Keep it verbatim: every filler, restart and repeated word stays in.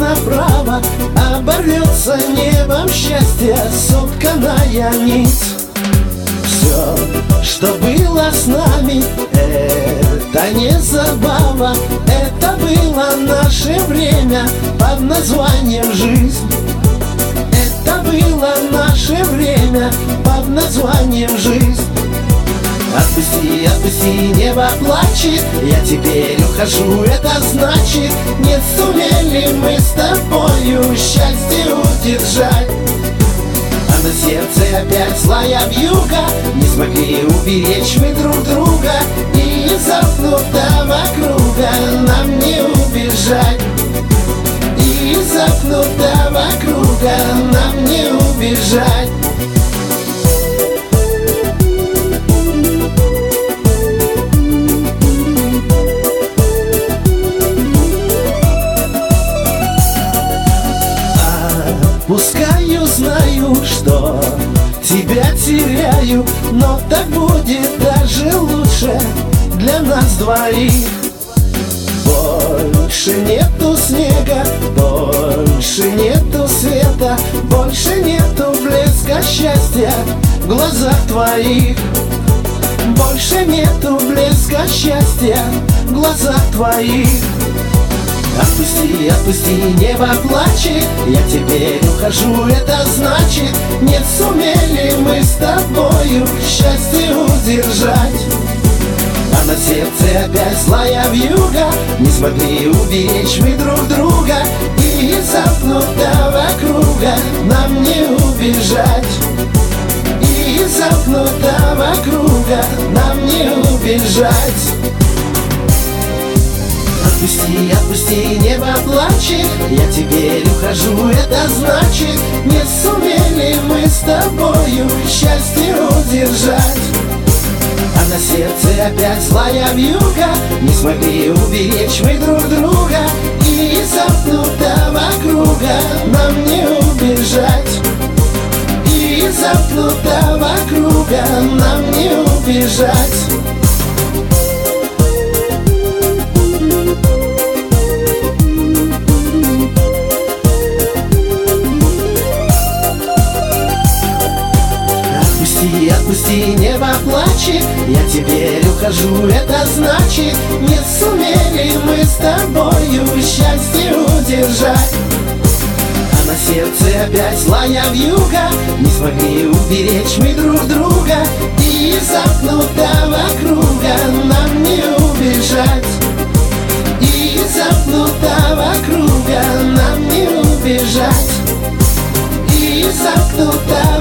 направо, оборвется небом счастье сотканная нить. Все, что было с нами, это не забава, это было наше время под названием жизнь. Это было наше время под названием жизнь. Отпусти, отпусти, небо плачет, я теперь ухожу, это значит, не сумели мы с тобою счастье удержать. А на сердце опять злая вьюга, не смогли уберечь мы друг друга, и из замкнутого круга нам не убежать. И из замкнутого круга нам не убежать. Пускаю, знаю, что тебя теряю, но так будет даже лучше для нас двоих. Больше нету снега, больше нету света, больше нету блеска счастья в глазах твоих. Больше нету блеска счастья в глазах твоих. Отпусти, отпусти, небо плачет, я теперь ухожу, это значит, не сумели мы с тобою счастье удержать. А на сердце опять злая вьюга, не смогли уберечь мы друг друга, и из замкнутого круга нам не убежать. И из замкнутого круга нам не убежать. Отпусти, отпусти, небо плачет, я теперь ухожу, это значит, не сумели мы с тобою счастье удержать. А на сердце опять злая вьюга, не смогли уберечь мы друг друга, и из замкнутого круга нам не убежать. И из замкнутого круга нам не убежать. Отпусти, отпусти, небо плачет, я теперь ухожу, это значит, не сумели мы с тобою счастье удержать. А на сердце опять злая вьюга, не смогли уберечь мы друг друга, и из замкнутого круга нам не убежать. И из замкнутого круга нам не убежать. И из замкнутого